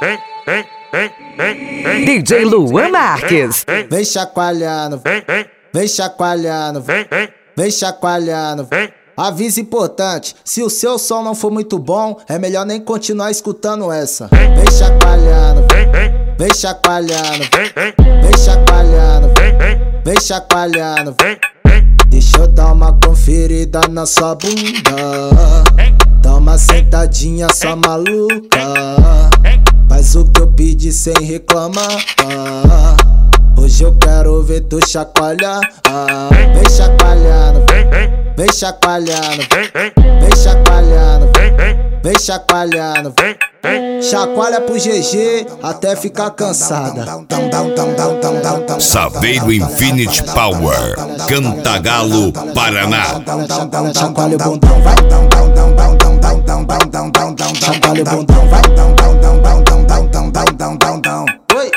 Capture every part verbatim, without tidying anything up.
D J Luan Marques. Vem chacoalhando, vem chacoalhando, vem chacoalhando. Aviso importante, se o seu som não for muito bom, é melhor nem continuar escutando essa. Vem chacoalhando, vem chacoalhando, vem chacoalhando, vem chacoalhando. Deixa eu dar uma conferida na sua bunda. Dá uma sentadinha só maluca. Faz o que eu pedi sem reclamar. Hoje eu quero ver tu chacoalhar. Vem chacoalhando, vem chacoalhando, vem chacoalhando, vem chacoalhando. Chacoalha pro G G até ficar cansada. Saveiro Infinity Power, Cantagalo, Paraná. Chacoalha o bundão, vai. Chacoalha o bundão, vai. Oi.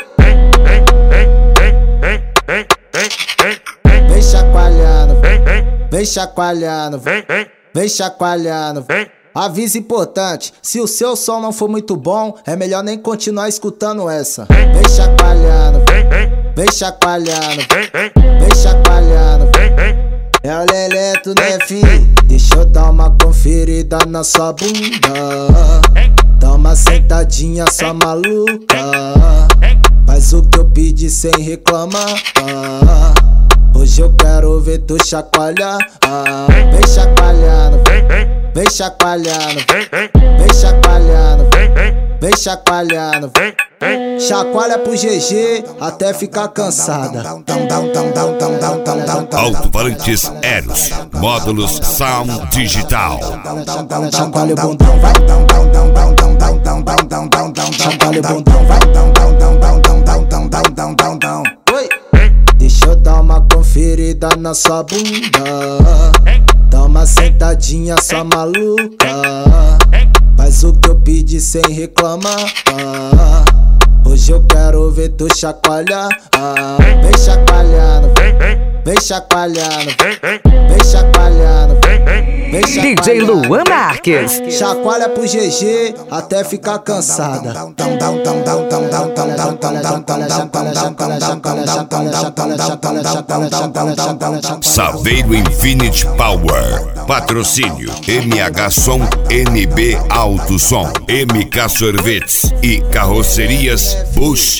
Vem chacoalhando, vem chacoalhando, vem chacoalhando. Aviso importante, se o seu som não for muito bom, é melhor nem continuar escutando essa. Vem chacoalhando, vem chacoalhando, vem chacoalhando. É o Leleto, né, fi? Deixa eu dar uma conferida na sua bunda. Dá uma sentadinha só maluca. Faz o que eu pedi sem reclamar. Hoje eu quero ver tu chacoalhar. Vem chacoalhando, vem chacoalhando, vem chacoalhando, vem chacoalhando. Chacoalha pro G G até ficar cansada. Alto-falantes Eros, módulos Sound Digital. Chacoalha o bundão, vai. Chacoalha o bundão, vai. Oi. Deixa eu dar uma conferida na sua bunda. Dá uma sentadinha só maluca. Faz o que eu pedi sem reclamar. Hoje eu quero ver tu chacoalhar. Vem chacoalhando, vem chacoalhando, vem chacoalhando, vem chacoalhando. D J Luan Marques. Chacoalha pro G G até ficar cansada. Saveiro Infinity Power. Patrocínio M H Som, N B Alto Som, M K Sorvetes e Carrocerias Bush.